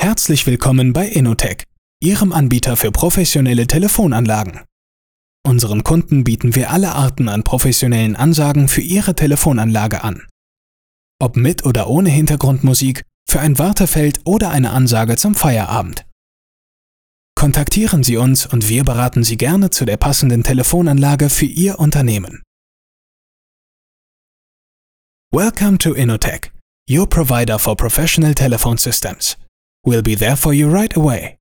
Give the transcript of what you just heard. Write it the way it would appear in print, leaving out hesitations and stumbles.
Herzlich willkommen bei Innotech, Ihrem Anbieter für professionelle Telefonanlagen. Unseren Kunden bieten wir alle Arten an professionellen Ansagen für Ihre Telefonanlage an. Ob mit oder ohne Hintergrundmusik, für ein Wartefeld oder eine Ansage zum Feierabend. Kontaktieren Sie uns und wir beraten Sie gerne zu der passenden Telefonanlage für Ihr Unternehmen. Welcome to Innotech, your provider for professional telephone systems. We'll be there for you right away.